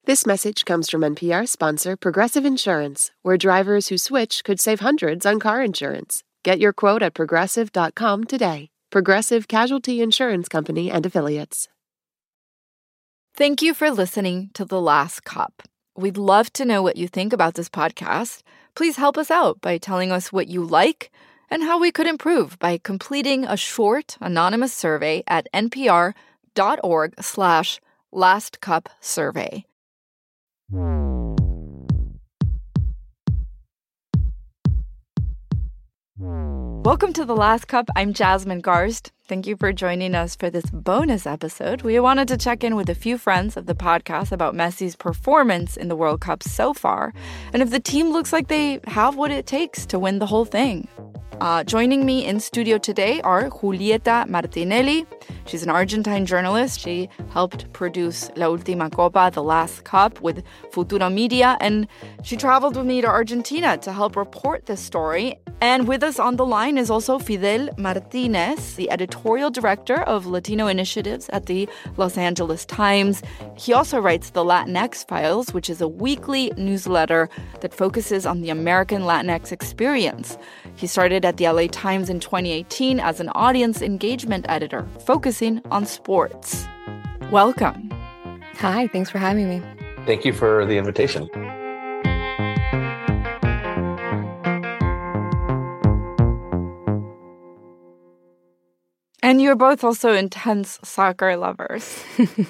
This message comes from NPR sponsor Progressive Insurance, where drivers who switch could save hundreds on car insurance. Get your quote at progressive.com today. Progressive Casualty Insurance Company and Affiliates. Thank you for listening to The Last Cup. We'd love to know what you think about this podcast. Please help us out by telling us what you like and how we could improve by completing a short, anonymous survey at npr.org/lastcupsurvey. Welcome to The Last Cup. I'm Jasmine Garsd. Thank you for joining us for this bonus episode. We wanted to check in with a few friends of the podcast about Messi's performance in the World Cup so far, and if the team looks like they have what it takes to win the whole thing. Joining me in studio today are Julieta Martinelli. She's an Argentine journalist. She helped produce La Última Copa, The Last Cup, with Futuro Media, and she traveled with me to Argentina to help report this story. And with us on the line is also Fidel Martinez, the editorial director of Latino initiatives at the Los Angeles Times. He also writes the Latinx Files, which is a weekly newsletter that focuses on the American Latinx experience. He started at the LA Times in 2018 as an audience engagement editor, focusing on sports. Welcome. Hi, thanks for having me. Thank you for the invitation. And you're both also intense soccer lovers.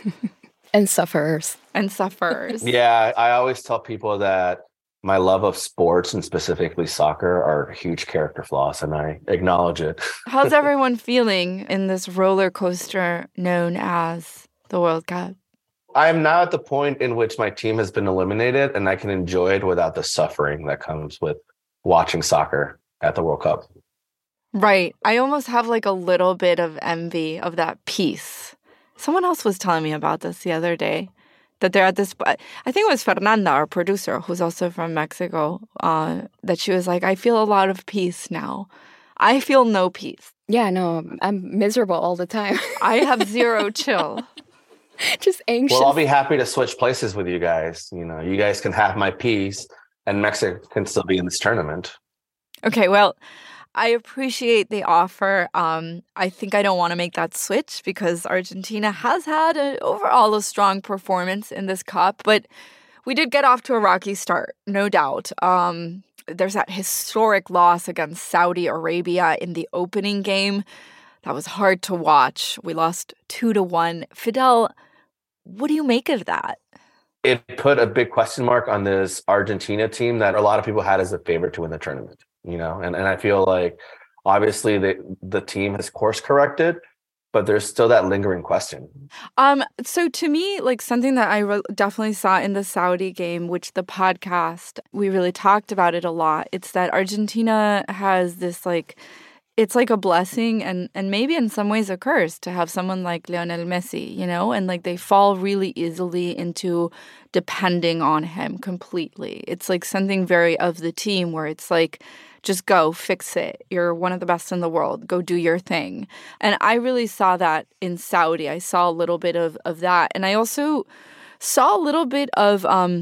And sufferers. And sufferers. Yeah, I always tell people that my love of sports and specifically soccer are huge character flaws, and I acknowledge it. How's everyone feeling in this roller coaster known as the World Cup? I am now at the point in which my team has been eliminated, and I can enjoy it without the suffering that comes with watching soccer at the World Cup. Right. I almost have like a little bit of envy of that peace. Someone else was telling me about this the other day, that they're at this, I think it was Fernanda, our producer, who's also from Mexico, that she was like, I feel a lot of peace now. I feel no peace. Yeah, no, I'm miserable all the time. I have zero chill. Just anxious. Well, I'll be happy to switch places with you guys. You know, you guys can have my peace and Mexico can still be in this tournament. Okay, well, I appreciate the offer. I think I don't want to make that switch because Argentina has had overall a strong performance in this cup, but we did get off to a rocky start, no doubt. There's that historic loss against Saudi Arabia in the opening game. That was hard to watch. We lost 2-1. Fidel, what do you make of that? It put a big question mark on this Argentina team that a lot of people had as a favorite to win the tournament. You know, and I feel like obviously the team has course corrected, but there's still that lingering question. So to me, like something that I definitely saw in the Saudi game, which the podcast, we really talked about it a lot. It's that Argentina has this like, it's like a blessing and maybe in some ways a curse to have someone like Lionel Messi, you know, and like they fall really easily into depending on him completely. It's like something very of the team where it's like, just go, fix it. You're one of the best in the world. Go do your thing. And I really saw that in Saudi. I saw a little bit of that. And I also saw a little bit of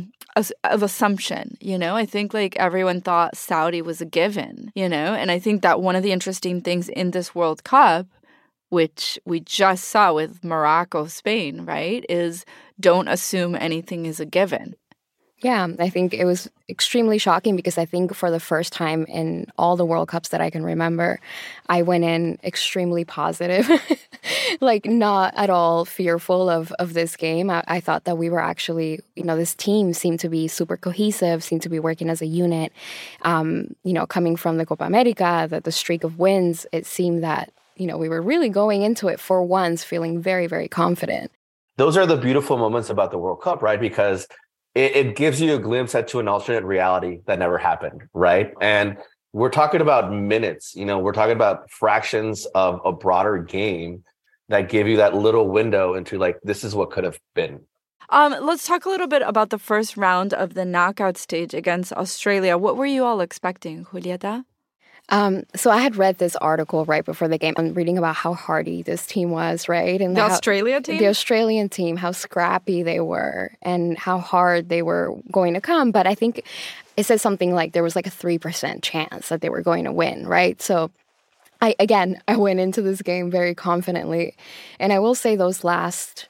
assumption, you know? I think like everyone thought Saudi was a given, you know? And I think that one of the interesting things in this World Cup, which we just saw with Morocco, Spain, right, is don't assume anything is a given. Yeah, I think it was extremely shocking because I think for the first time in all the World Cups that I can remember, I went in extremely positive, like not at all fearful of this game. I thought that we were actually, you know, this team seemed to be super cohesive, seemed to be working as a unit. You know, coming from the Copa America, the streak of wins, it seemed that, you know, we were really going into it for once feeling very, very confident. Those are the beautiful moments about the World Cup, right? Because it gives you a glimpse into an alternate reality that never happened, right? And we're talking about minutes, you know, we're talking about fractions of a broader game that give you that little window into like, this is what could have been. Let's talk a little bit about the first round of the knockout stage against Australia. What were you all expecting, Julieta? So I had read this article right before the game. I'm reading about how hardy this team was, right? And the Australia team? The Australian team, how scrappy they were and how hard they were going to come. But I think it said something like there was like a 3% chance that they were going to win, right? So I went into this game very confidently. And I will say those last,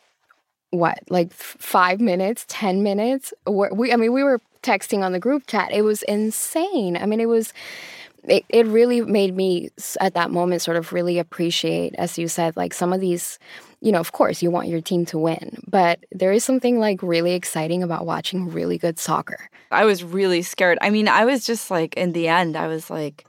5 minutes, 10 minutes? We were texting on the group chat. It was insane. I mean, it really made me at that moment sort of really appreciate, as you said, like some of these, of course you want your team to win, but there is something like really exciting about watching really good soccer. I was really scared. I mean, I was just like, in the end, I was like,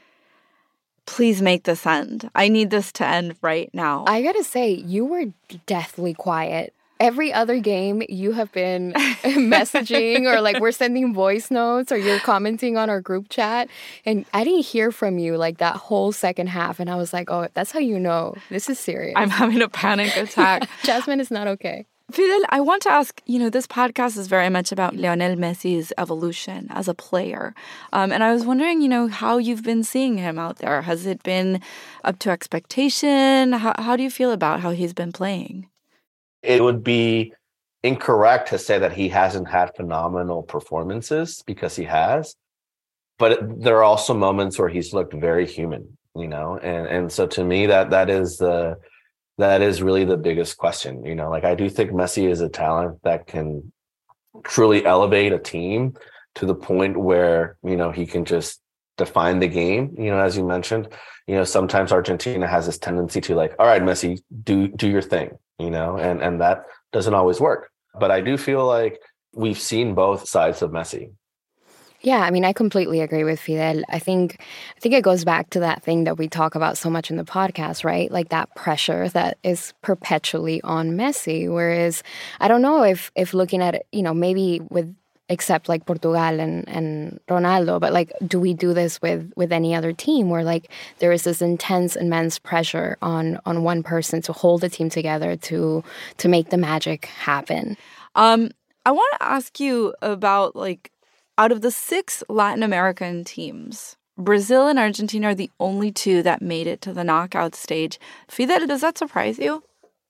please make this end. I need this to end right now. I gotta say, you were deathly quiet. Every other game, you have been messaging or like we're sending voice notes or you're commenting on our group chat. And I didn't hear from you like that whole second half. And I was like, oh, that's how you know this is serious. I'm having a panic attack. Jasmine is not okay. Fidel, I want to ask, this podcast is very much about Lionel Messi's evolution as a player. And I was wondering, how you've been seeing him out there. Has it been up to expectation? How do you feel about how he's been playing? It would be incorrect to say that he hasn't had phenomenal performances, because he has. But there are also moments where he's looked very human, and so to me that is really the biggest question. Like I do think Messi is a talent that can truly elevate a team to the point where, he can just define the game. As you mentioned, sometimes Argentina has this tendency to like, all right, Messi, do your thing, and that doesn't always work. But I do feel like we've seen both sides of Messi. Yeah, I mean, I completely agree with Fidel. I think it goes back to that thing that we talk about so much in the podcast, right? Like that pressure that is perpetually on Messi. Whereas I don't know if looking at it, maybe except like Portugal and Ronaldo, but like, do we do this with any other team where like there is this immense pressure on one person to hold the team together to make the magic happen? I want to ask you about like, out of the 6 Latin American teams, Brazil and Argentina are the only 2 that made it to the knockout stage. Fidel, does that surprise you?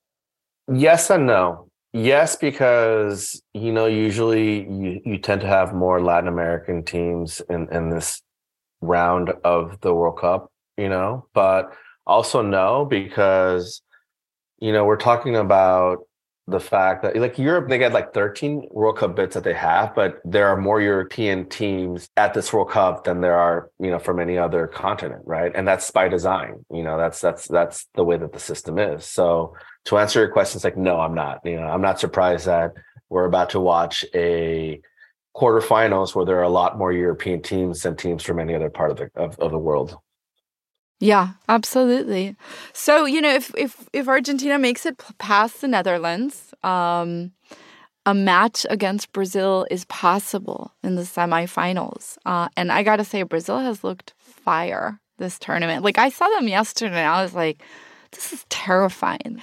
Yes and no. Yes, because, usually you tend to have more Latin American teams in this round of the World Cup, but also no, because, we're talking about the fact that like Europe, they get like 13 World Cup bids that they have, but there are more European teams at this World Cup than there are, from any other continent, right? And that's by design. That's the way that the system is. So to answer your question, it's like, no, I'm not. I'm not surprised that we're about to watch a quarterfinals where there are a lot more European teams than teams from any other part of the world. Yeah, absolutely. So, if Argentina makes it past the Netherlands, a match against Brazil is possible in the semifinals. And I got to say, Brazil has looked fire this tournament. Like, I saw them yesterday, and I was like, this is terrifying.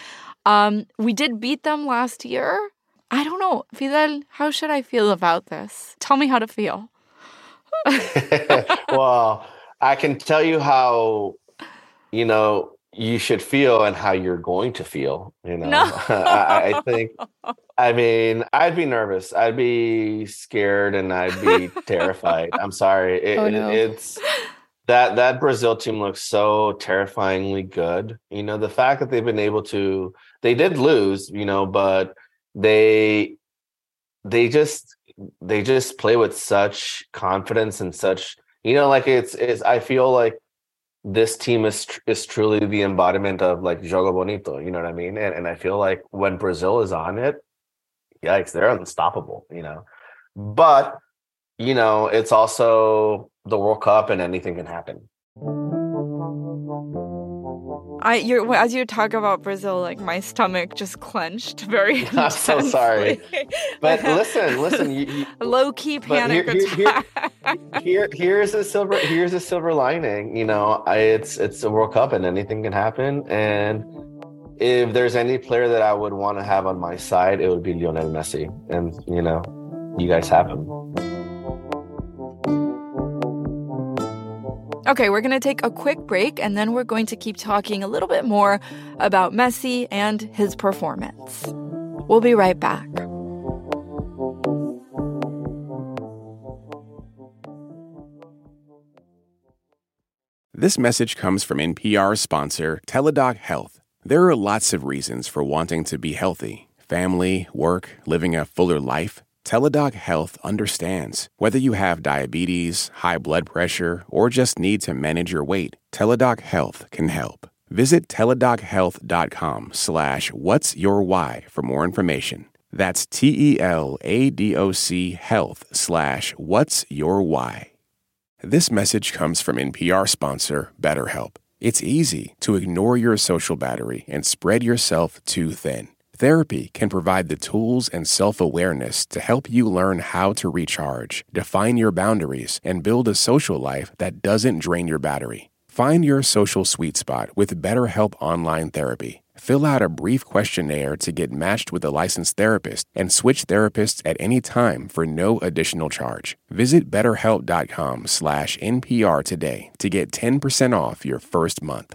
We did beat them last year. I don't know. Fidel, how should I feel about this? Tell me how to feel. Well, I can tell you how you should feel and how you're going to feel. No. I think, I'd be nervous. I'd be scared and I'd be terrified. I'm sorry. It's that Brazil team looks so terrifyingly good. The fact that they've been able to, they did lose, but they just play with such confidence and such, it's I feel like this team is truly the embodiment of like Jogo Bonito, you know what I mean? And I feel like when Brazil is on it, yikes, they're unstoppable, But, it's also the World Cup and anything can happen. As you talk about Brazil, like my stomach just clenched very I'm so sorry. But listen, you low-key panic attack. Here's a silver lining. It's a World Cup and anything can happen. And if there's any player that I would want to have on my side, it would be Lionel Messi. And you guys have him. Okay, we're going to take a quick break, and then we're going to keep talking a little bit more about Messi and his performance. We'll be right back. This message comes from NPR sponsor Teladoc Health. There are lots of reasons for wanting to be healthy. Family, work, living a fuller life. Teladoc Health understands. Whether you have diabetes, high blood pressure, or just need to manage your weight, Teladoc Health can help. Visit teladochealth.com/whatsyourwhy for more information. That's TELADOC health/whatsyourwhy. This message comes from NPR sponsor BetterHelp. It's easy to ignore your social battery and spread yourself too thin. Therapy can provide the tools and self-awareness to help you learn how to recharge, define your boundaries, and build a social life that doesn't drain your battery. Find your social sweet spot with BetterHelp Online Therapy. Fill out a brief questionnaire to get matched with a licensed therapist and switch therapists at any time for no additional charge. Visit BetterHelp.com/NPR today to get 10% off your first month.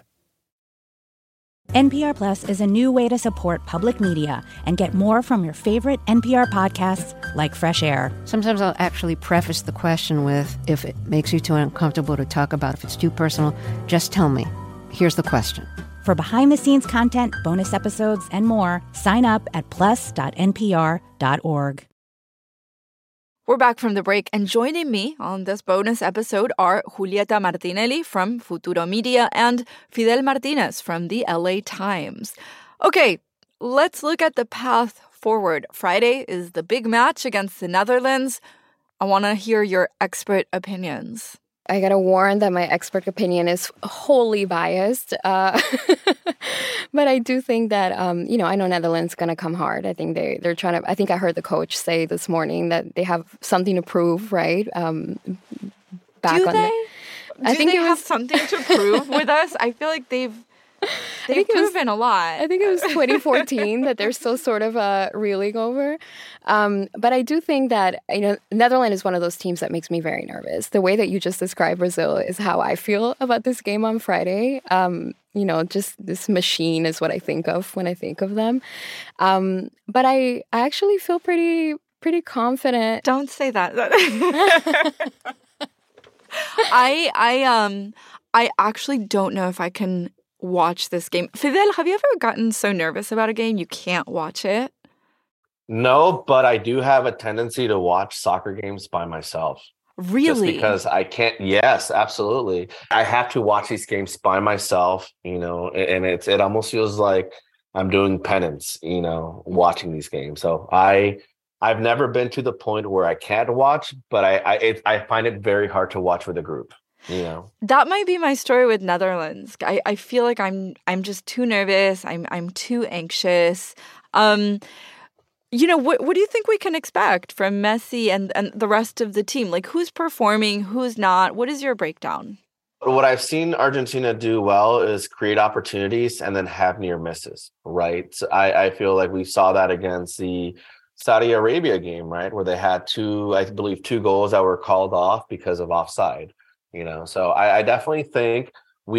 NPR Plus is a new way to support public media and get more from your favorite NPR podcasts like Fresh Air. Sometimes I'll actually preface the question with, if it makes you too uncomfortable to talk about, if it's too personal, just tell me. Here's the question. For behind-the-scenes content, bonus episodes, and more, sign up at plus.npr.org. We're back from the break, and joining me on this bonus episode are Julieta Martinelli from Futuro Media and Fidel Martinez from the LA Times. Okay, let's look at the path forward. Friday is the big match against the Netherlands. I want to hear your expert opinions. I gotta warn that my expert opinion is wholly biased. But I do think that, I know Netherlands gonna come hard. I think they're trying to, I think I heard the coach say this morning that they have something to prove, right? Do they have something to prove with us? I feel like they've proven a lot. I think it was 2014 that they're still sort of reeling over. But I do think that, Netherlands is one of those teams that makes me very nervous. The way that you just described Brazil is how I feel about this game on Friday. Just this machine is what I think of when I think of them. But I actually feel pretty confident. Don't say that. I actually don't know if I can watch this game. Fidel, have you ever gotten so nervous about a game you can't watch it? No, but I do have a tendency to watch soccer games by myself. Really? Just because I can't. Yes, absolutely. I have to watch these games by myself, and it almost feels like I'm doing penance, watching these games. So I've never been to the point where I can't watch, but I find it very hard to watch with a group. That might be my story with Netherlands. I feel like I'm just too nervous. I'm too anxious. What do you think we can expect from Messi and the rest of the team? Like, who's performing, who's not? What is your breakdown? What I've seen Argentina do well is create opportunities and then have near misses, right? So I feel like we saw that against the Saudi Arabia game, right? Where they had two goals that were called off because of offside. So I definitely think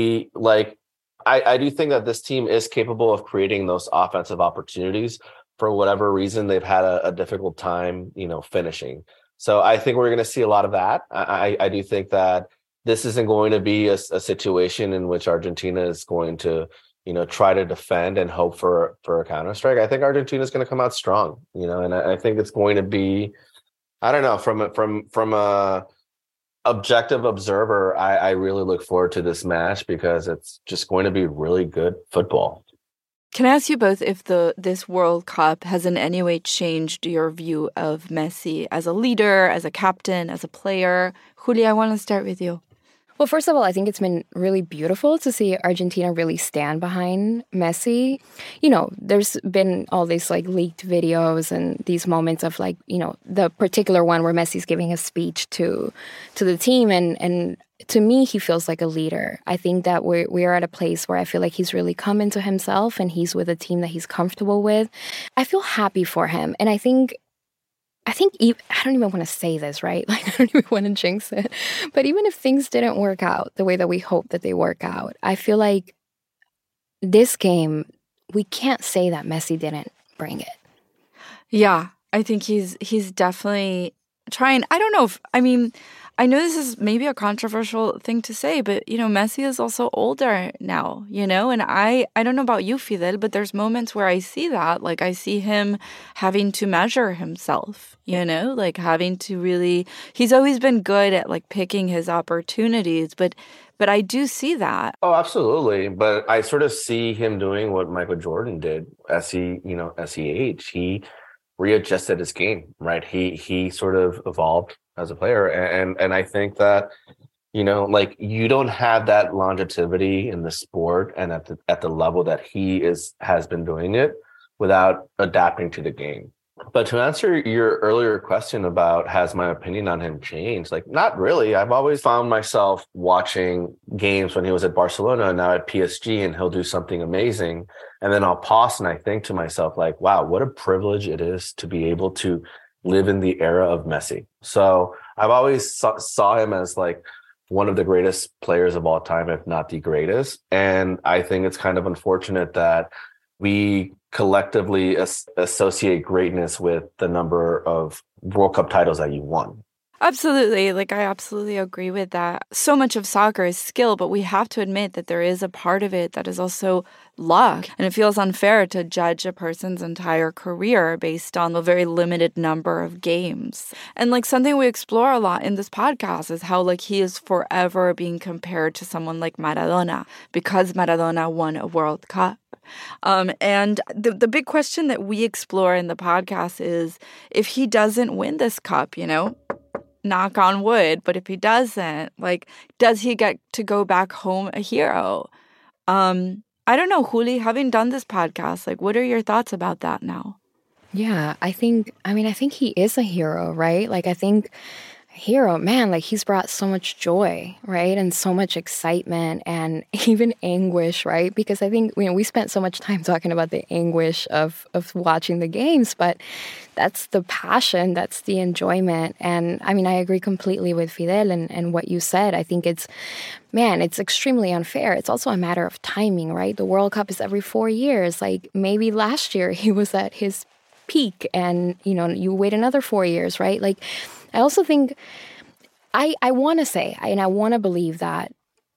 I do think that this team is capable of creating those offensive opportunities. For whatever reason, they've had a difficult time, finishing. So I think we're going to see a lot of that. I do think that this isn't going to be a situation in which Argentina is going to, try to defend and hope for a counter strike. I think Argentina is going to come out strong, and I think it's going to be, I don't know, from a objective observer, I really look forward to this match because it's just going to be really good football. Can I ask you both if this World Cup has in any way changed your view of Messi as a leader, as a captain, as a player? Julia, I want to start with you. Well, first of all, I think it's been really beautiful to see Argentina really stand behind Messi. There's been all these leaked videos and these moments of the particular one where Messi's giving a speech to the team. And to me, he feels like a leader. I think that we are at a place where I feel like he's really come into himself and he's with a team that he's comfortable with. I feel happy for him. And I think I think, I don't even want to say this, right? Like, I don't even want to jinx it. But even if things didn't work out the way that we hope that they work out, I feel like this game, we can't say that Messi didn't bring it. Yeah, I think he's definitely trying. I don't know if, I mean, I know this is maybe a controversial thing to say, but, Messi is also older now, and I don't know about you, Fidel, but there's moments where I see that, like I see him having to measure himself, like having to really, he's always been good at like picking his opportunities, but I do see that. Oh, absolutely. But I sort of see him doing what Michael Jordan did as he aged. He readjusted his game, right? He sort of evolved as a player. And I think that, like you don't have that longevity in the sport and at the level that he has been doing it without adapting to the game. But to answer your earlier question about has my opinion on him changed? Like, not really. I've always found myself watching games when he was at Barcelona and now at PSG, and he'll do something amazing. And then I'll pause and I think to myself, like, wow, what a privilege it is to be able to live in the era of Messi. So I've always saw him as like one of the greatest players of all time, if not the greatest. And I think it's kind of unfortunate that we collectively associate greatness with the number of World Cup titles that you won. Absolutely. Like, I absolutely agree with that. So much of soccer is skill, but we have to admit that there is a part of it that is also luck. And it feels unfair to judge a person's entire career based on the very limited number of games. And like something we explore a lot in this podcast is how like he is forever being compared to someone like Maradona because Maradona won a World Cup. And the big question that we explore in the podcast is if he doesn't win this cup, knock on wood, but if he doesn't, like, does he get to go back home a hero? I don't know, Juli, having done this podcast, like, what are your thoughts about that now? Yeah, I think he is a hero, right? Like, I think hero, man, like he's brought so much joy, right? And so much excitement and even anguish, right? Because I think, we spent so much time talking about the anguish of watching the games, but that's the passion, that's the enjoyment. And I mean, I agree completely with Fidel and what you said. I think it's extremely unfair. It's also a matter of timing, right? The World Cup is every 4 years. Like maybe last year he was at his peak and, you wait another 4 years, right? Like, I also think I want to say, and I want to believe that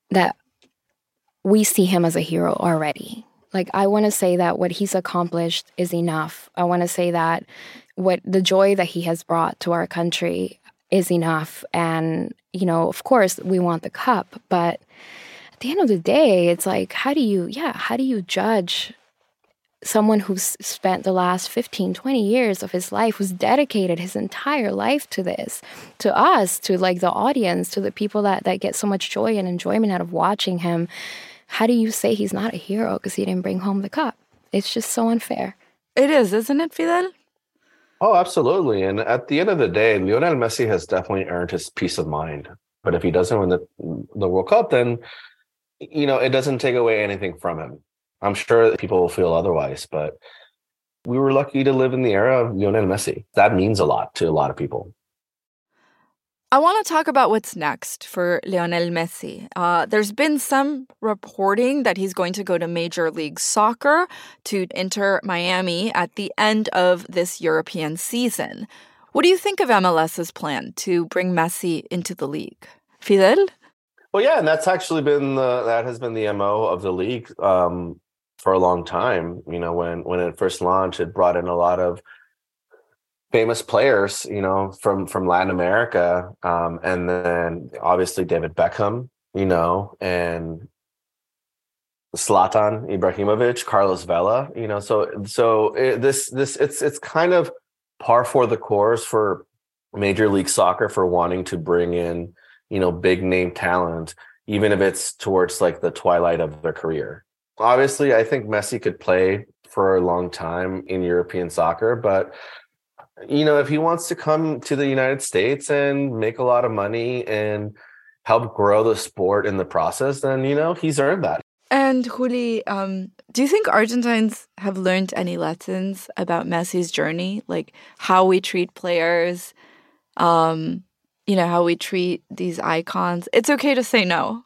we see him as a hero already. Like, I want to say that what he's accomplished is enough. I want to say that what the joy that he has brought to our country is enough. And, of course, we want the cup. But at the end of the day, it's like, how do you judge someone who's spent the last 15, 20 years of his life, who's dedicated his entire life to this, to us, to like the audience, to the people that get so much joy and enjoyment out of watching him? How do you say he's not a hero because he didn't bring home the cup? It's just so unfair. It is, isn't it, Fidel? Oh, absolutely. And at the end of the day, Lionel Messi has definitely earned his peace of mind. But if he doesn't win the World Cup, then, it doesn't take away anything from him. I'm sure that people will feel otherwise, but we were lucky to live in the era of Lionel Messi. That means a lot to a lot of people. I want to talk about what's next for Lionel Messi. There's been some reporting that he's going to go to Major League Soccer to enter Miami at the end of this European season. What do you think of MLS's plan to bring Messi into the league? Fidel? Well, yeah, and that's actually been that has been the MO of the league for a long time. When it first launched, it brought in a lot of famous players, from Latin America, and then obviously David Beckham, and Zlatan Ibrahimovic, Carlos Vela, it's kind of par for the course for Major League Soccer for wanting to bring in, big name talent, even if it's towards like the twilight of their career. Obviously, I think Messi could play for a long time in European soccer, but if he wants to come to the United States and make a lot of money and help grow the sport in the process, then, he's earned that. And And Juli, do you think Argentines have learned any lessons about Messi's journey? Like how we treat players, how we treat these icons? It's okay to say no.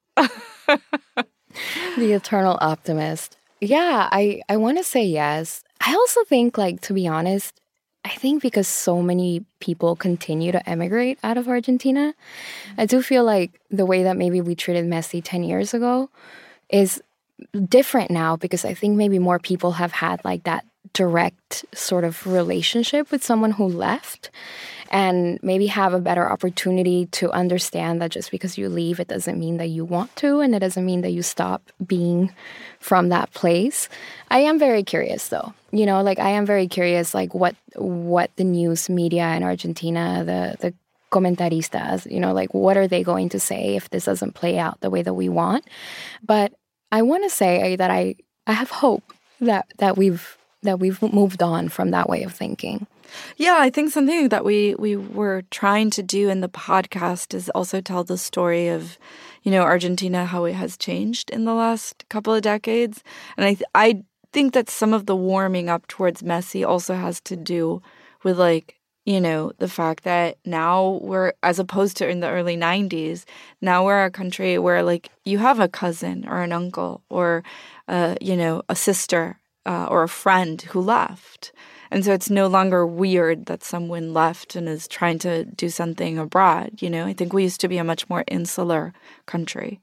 The eternal optimist. Yeah, I want to say yes. I also think, like, to be honest, I think because so many people continue to emigrate out of Argentina, I do feel like the way that maybe we treated Messi 10 years ago is different now, because I think maybe more people have had like that direct sort of relationship with someone who left, and maybe have a better opportunity to understand that just because you leave, it doesn't mean that you want to, and it doesn't mean that you stop being from that place. I am very curious though. I am very curious, like what the news media in Argentina, the comentaristas, like what are they going to say if this doesn't play out the way that we want? But I want to say that I have hope that we've moved on from that way of thinking. Yeah, I think something that we were trying to do in the podcast is also tell the story of, Argentina, how it has changed in the last couple of decades. And I think that some of the warming up towards Messi also has to do with the fact that now we're, as opposed to in the early 90s, now we're a country where you have a cousin or an uncle or, a sister or a friend who left. And so it's no longer weird that someone left and is trying to do something abroad. I think we used to be a much more insular country.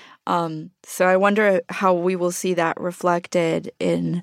So I wonder how we will see that reflected in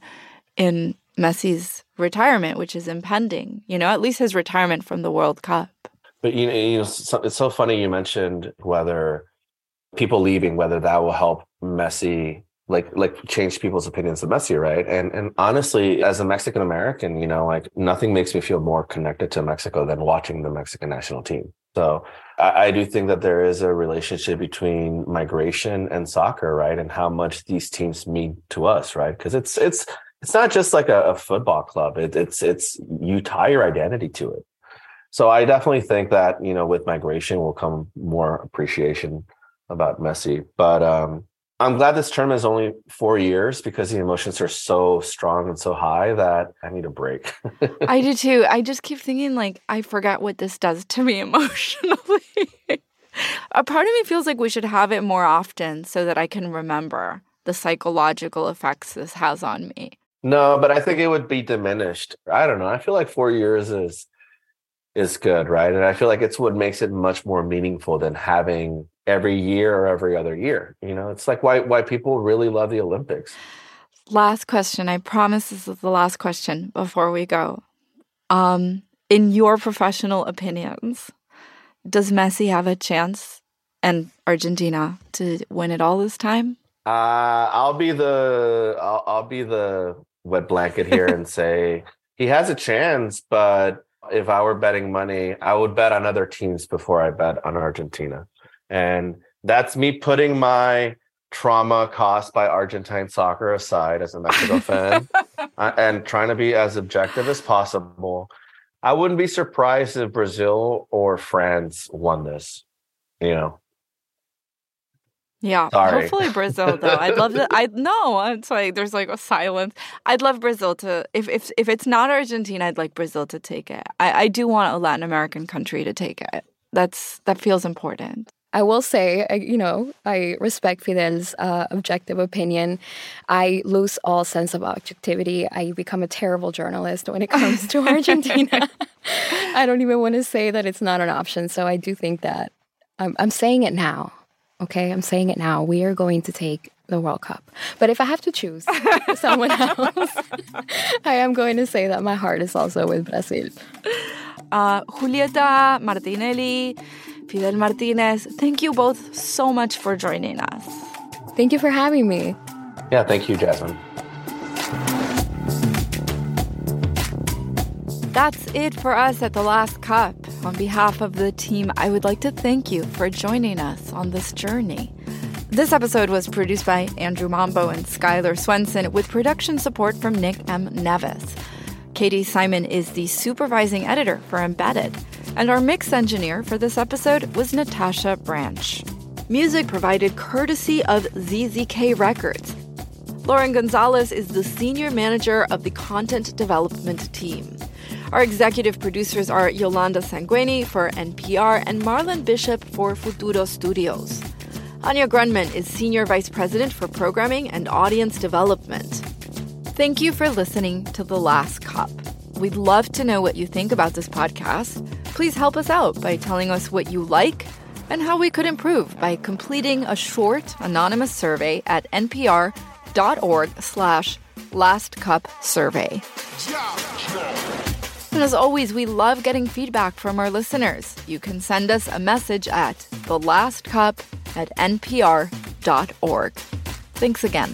Messi's retirement, which is impending, at least his retirement from the World Cup. But, it's so funny you mentioned whether people leaving, whether that will help Messi, like change people's opinions of Messi, right? And honestly, as a Mexican American, nothing makes me feel more connected to Mexico than watching the Mexican national team. So I do think that there is a relationship between migration and soccer, right? And how much these teams mean to us, right? Because it's not just like a football club. It's you tie your identity to it. So I definitely think that, with migration will come more appreciation about Messi. But I'm glad this term is only 4 years, because the emotions are so strong and so high that I need a break. I do too. I just keep thinking, I forget what this does to me emotionally. A part of me feels like we should have it more often so that I can remember the psychological effects this has on me. No, but I think it would be diminished. I don't know. I feel like 4 years is good, right? And I feel like it's what makes it much more meaningful than having every year or every other year. It's like why people really love the Olympics. Last question. I promise this is the last question before we go. In your professional opinions, does Messi have a chance and Argentina to win it all this time? I'll be the wet blanket here and say he has a chance, but if I were betting money, I would bet on other teams before I bet on Argentina. And that's me putting my trauma caused by Argentine soccer aside as a Mexico fan and trying to be as objective as possible. I wouldn't be surprised if Brazil or France won this, Yeah, Sorry. Hopefully Brazil, though. I'd love to. It's like there's a silence. I'd love Brazil to. If it's not Argentina, I'd like Brazil to take it. I do want a Latin American country to take it. That feels important. I will say, I respect Fidel's objective opinion. I lose all sense of objectivity. I become a terrible journalist when it comes to Argentina. I don't even want to say that it's not an option. So I do think that I'm saying it now. Okay, I'm saying it now. We are going to take the World Cup. But if I have to choose someone else, I am going to say that my heart is also with Brazil. Julieta Martinelli, Fidel Martinez, thank you both so much for joining us. Thank you for having me. Yeah, thank you, Jasmine. That's it for us at The Last Cup. On behalf of the team, I would like to thank you for joining us on this journey. This episode was produced by Andrew Mambo and Skylar Swenson with production support from Nick M. Nevis. Katie Simon is the supervising editor for Embedded, and our mix engineer for this episode was Natasha Branch. Music provided courtesy of ZZK Records. Lauren Gonzalez is the senior manager of the content development team. Our executive producers are Yolanda Sanguini for NPR and Marlon Bishop for Futuro Studios. Anya Grunman is senior vice president for programming and audience development. Thank you for listening to The Last Cup. We'd love to know what you think about this podcast. Please help us out by telling us what you like and how we could improve by completing a short, anonymous survey at npr.org/lastcupsurvey. And as always, we love getting feedback from our listeners. You can send us a message at thelastcup@npr.org. Thanks again.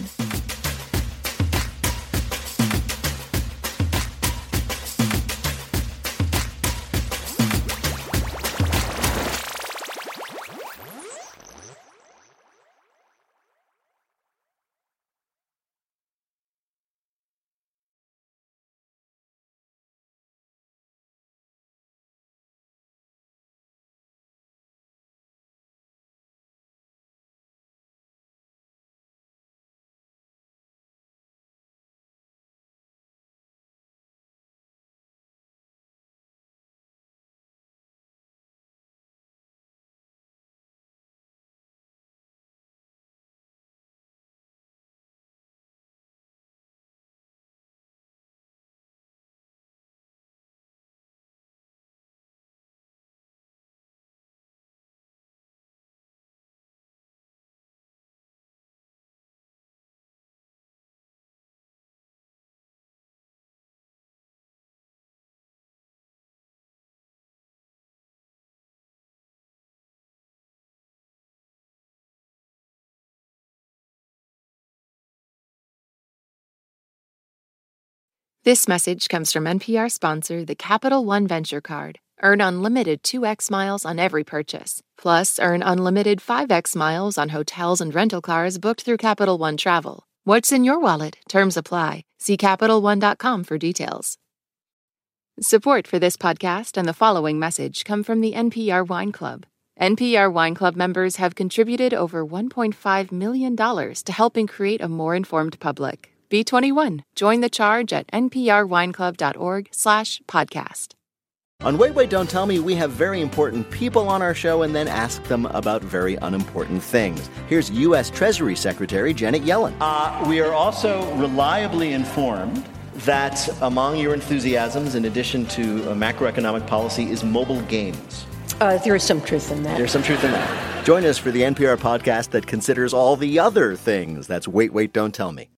This message comes from NPR sponsor, the Capital One Venture Card. Earn unlimited 2x miles on every purchase. Plus, earn unlimited 5x miles on hotels and rental cars booked through Capital One Travel. What's in your wallet? Terms apply. See CapitalOne.com for details. Support for this podcast and the following message come from the NPR Wine Club. NPR Wine Club members have contributed over $1.5 million to helping create a more informed public. Be 21. Join the charge at nprwineclub.org/podcast. On Wait, Wait, Don't Tell Me, we have very important people on our show and then ask them about very unimportant things. Here's U.S. Treasury Secretary Janet Yellen. We are also reliably informed that among your enthusiasms, in addition to macroeconomic policy, is mobile games. There is some truth in that. There's some truth in that. Join us for the NPR podcast that considers all the other things. That's Wait, Wait, Don't Tell Me.